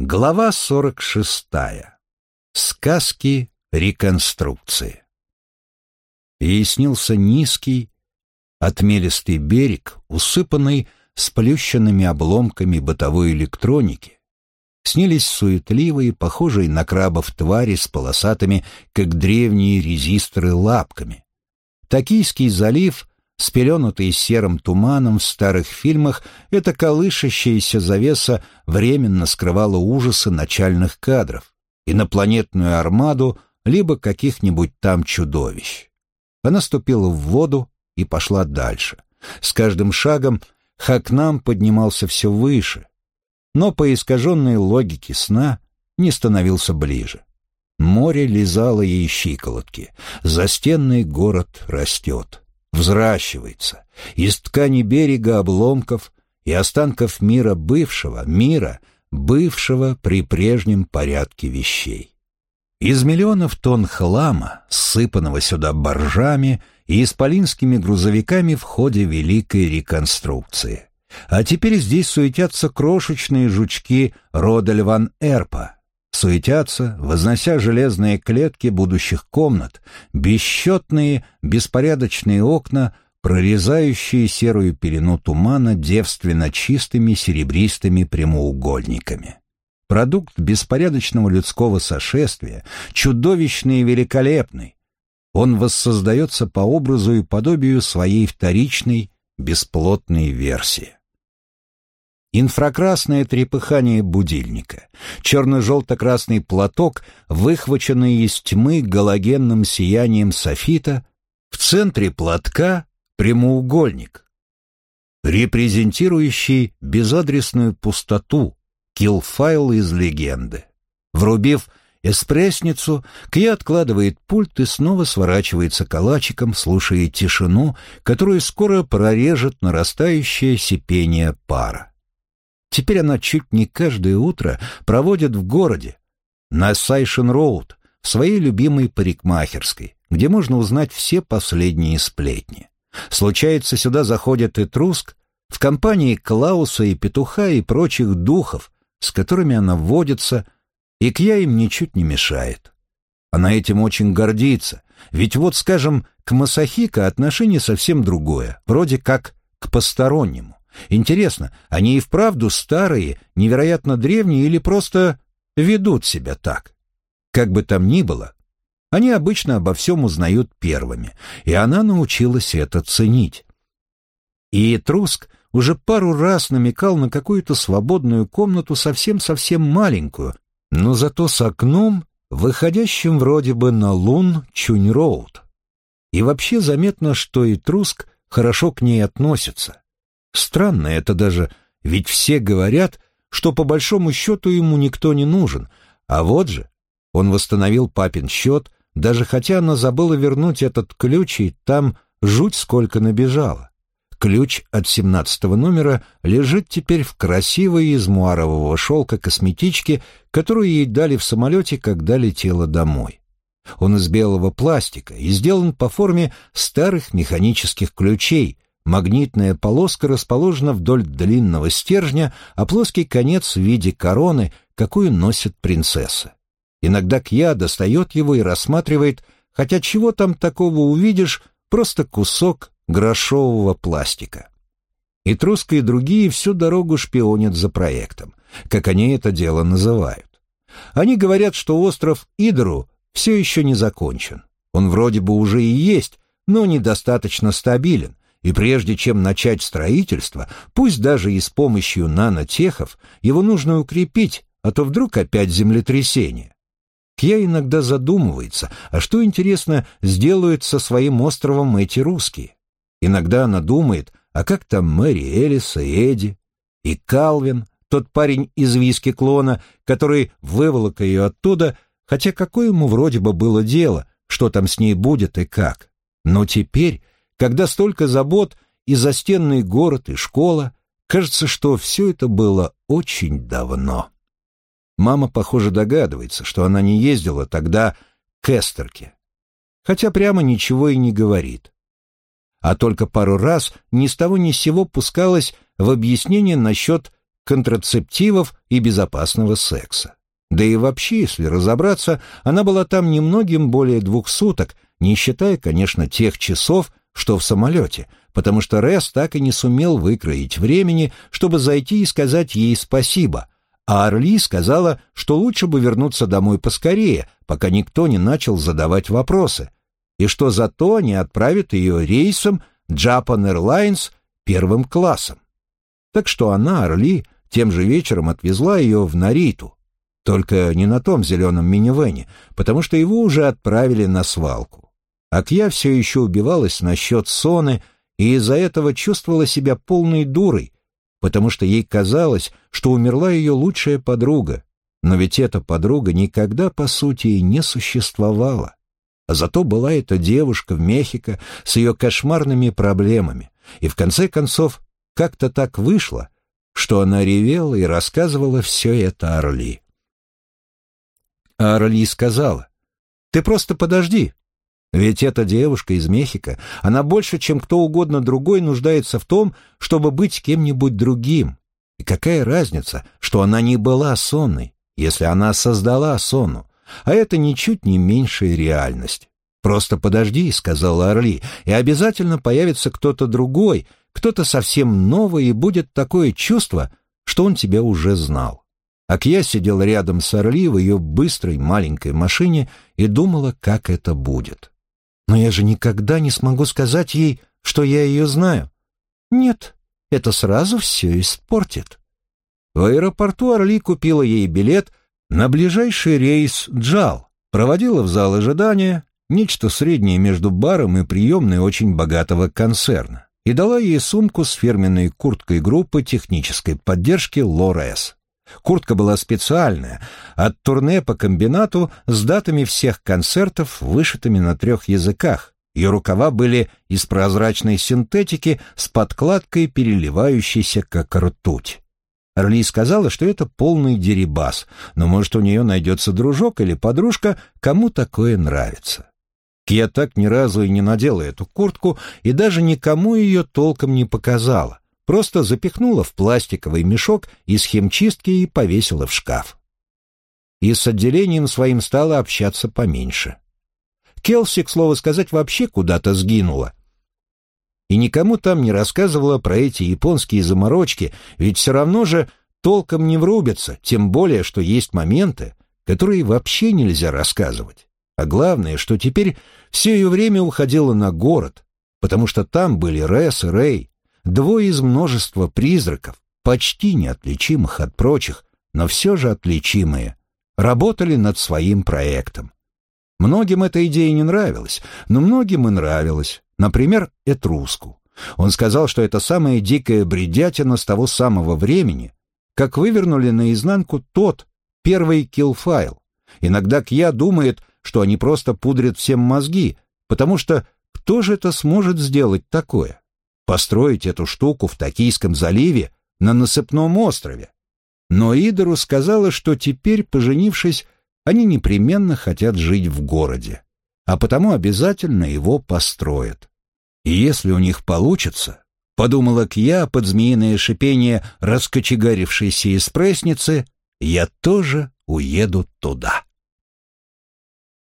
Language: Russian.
Глава 46. Сказки реконструкции. Ей снился низкий, отмелистый берег, усыпанный сплющенными обломками бытовой электроники. Снились суетливые, похожие на крабов твари с полосатыми, как древние резисторы, лапками. Токийский залив, спеленутый серым туманом в старых фильмах, эта колышащаяся завеса временно скрывала ужасы начальных кадров, инопланетную армаду, либо каких-нибудь там чудовищ. Она ступила в воду и пошла дальше. С каждым шагом Хакнам поднимался все выше, но по искаженной логике сна не становился ближе. Море лизало ей щиколотки, застенный город растет, взращивается, из ткани берега, обломков и останков мира бывшего при прежнем порядке вещей. Из миллионов тонн хлама, ссыпанного сюда баржами и исполинскими грузовиками в ходе Великой реконструкции. А теперь здесь суетятся крошечные жучки рода Ван Эрпа, суетятся, вознося железные клетки будущих комнат, бесчетные, беспорядочные окна, прорезающие серую пелену тумана девственно чистыми серебристыми прямоугольниками. Продукт беспорядочного людского сошествия, чудовищный и великолепный. Он воссоздается по образу и подобию своей вторичной, бесплотной версии. Инфракрасное трепыхание будильника, черно-желто-красный платок, выхваченный из тьмы галогенным сиянием софита, в центре платка прямоугольник, репрезентирующий безадресную пустоту, килл-файл из легенды. Врубив эспрессницу, Кья откладывает пульт и снова сворачивается калачиком, слушая тишину, которую скоро прорежет нарастающее сипение пара. Теперь она чуть не каждое утро проводит в городе, на Сайшен-Роуд, в своей любимой парикмахерской, где можно узнать все последние сплетни. Случается, сюда заходит и Труск в компании Клауса и Петуха и прочих духов, с которыми она водится, и Кья им ничуть не мешает. Она этим очень гордится, ведь вот, скажем, к Масахико отношение совсем другое, вроде как к постороннему. Интересно, они и вправду старые, невероятно древние или просто ведут себя так? Как бы там ни было, они обычно обо всем узнают первыми, и она научилась это ценить. И Труск уже пару раз намекал на какую-то свободную комнату, совсем-совсем маленькую, но зато с окном, выходящим вроде бы на Лун-Чунь-Роуд. И вообще заметно, что и Труск хорошо к ней относится. Странно это даже, ведь все говорят, что по большому счету ему никто не нужен, а вот же, он восстановил папин счет, даже хотя она забыла вернуть этот ключ, и там жуть сколько набежало. Ключ от 17-го номера лежит теперь в красивой из муарового шелка косметичке, которую ей дали в самолете, когда летела домой. Он из белого пластика и сделан по форме старых механических ключей. Магнитная полоска расположена вдоль длинного стержня, а плоский конец в виде короны, какую носит принцесса. Иногда Кья достает его и рассматривает, хотя чего там такого увидишь, просто кусок грошового пластика. И Труска, и другие всю дорогу шпионят за проектом, как они это дело называют. Они говорят, что остров Идору все еще не закончен. Он вроде бы уже и есть, но недостаточно стабилен, и прежде чем начать строительство, пусть даже и с помощью нанотехов, его нужно укрепить, а то вдруг опять землетрясение. Кья иногда задумывается, а что, интересно, сделают со своим островом эти русские? Иногда она думает, а как там Мэри Элис и Эдди? И Калвин, тот парень из виски-клона, который выволок ее оттуда, хотя какое ему вроде бы было дело, что там с ней будет и как. Но теперь, когда столько забот, и застенный город, и школа, кажется, что все это было очень давно. Мама, похоже, догадывается, что она не ездила тогда к Эстерке, хотя прямо ничего и не говорит. А только пару раз ни с того ни с сего пускалась в объяснение насчет контрацептивов и безопасного секса. Да и вообще, если разобраться, она была там немногим более 2 суток, не считая, конечно, тех часов, что в самолете, потому что Рэс так и не сумел выкроить времени, чтобы зайти и сказать ей спасибо, а Арли сказала, что лучше бы вернуться домой поскорее, пока никто не начал задавать вопросы, и что зато они отправят ее рейсом Japan Airlines 1 классом. Так что она, Арли, тем же вечером отвезла ее в Нариту, только не на том зеленом минивэне, потому что его уже отправили на свалку. А Кья все еще убивалась насчет Соны и из-за этого чувствовала себя полной дурой, потому что ей казалось, что умерла ее лучшая подруга, но ведь эта подруга никогда, по сути, и не существовала. А зато была эта девушка в Мехико с ее кошмарными проблемами, и в конце концов как-то так вышло, что она ревела и рассказывала все это Арли. А Арли сказала: «Ты просто подожди, ведь эта девушка из Мехико, она больше, чем кто угодно другой, нуждается в том, чтобы быть кем-нибудь другим. И какая разница, что она не была сонной, если она создала сонну, а это ничуть не меньшая реальность. Просто подожди», — сказала Арли, — «и обязательно появится кто-то другой, кто-то совсем новый, и будет такое чувство, что он тебя уже знал». А Кья сидел рядом с Арли в ее быстрой маленькой машине и думала, как это будет. «Но я же никогда не смогу сказать ей, что я ее знаю». «Нет, это сразу все испортит». В аэропорту Арли купила ей билет на ближайший рейс Джал, проводила в зал ожидания, нечто среднее между баром и приемной очень богатого концерна, и дала ей сумку с фирменной курткой группы технической поддержки Лорес. Куртка была специальная, от турне по комбинату с датами всех концертов, вышитыми на 3 языках. Ее рукава были из прозрачной синтетики с подкладкой, переливающейся как ртуть. Арли сказала, что это полный дерибас, но, может, у нее найдется дружок или подружка, кому такое нравится. Кья так ни разу и не надела эту куртку и даже никому ее толком не показала. Просто запихнула в пластиковый мешок из химчистки и повесила в шкаф. И с отделением своим стала общаться поменьше. Келси, к слову сказать, вообще куда-то сгинула. И никому там не рассказывала про эти японские заморочки, ведь все равно же толком не врубятся, тем более, что есть моменты, которые вообще нельзя рассказывать. А главное, что теперь все ее время уходило на город, потому что там были Рэс и Рэй, 2 из множества призраков, почти неотличимых от прочих, но все же отличимые, работали над своим проектом. Многим эта идея не нравилась, но многим и нравилась. Например, Этруску. Он сказал, что это самая дикая бредятина с того самого времени, как вывернули наизнанку тот первый киллфайл. Иногда Кья думает, что они просто пудрят всем мозги, потому что кто же это сможет сделать такое? Построить эту штуку в Токийском заливе на насыпном острове. Но Идору сказала, что теперь, поженившись, они непременно хотят жить в городе, а потому обязательно его построят. И если у них получится, подумала Кья под змеиное шипение раскочегарившейся эспрессницы, я тоже уеду туда.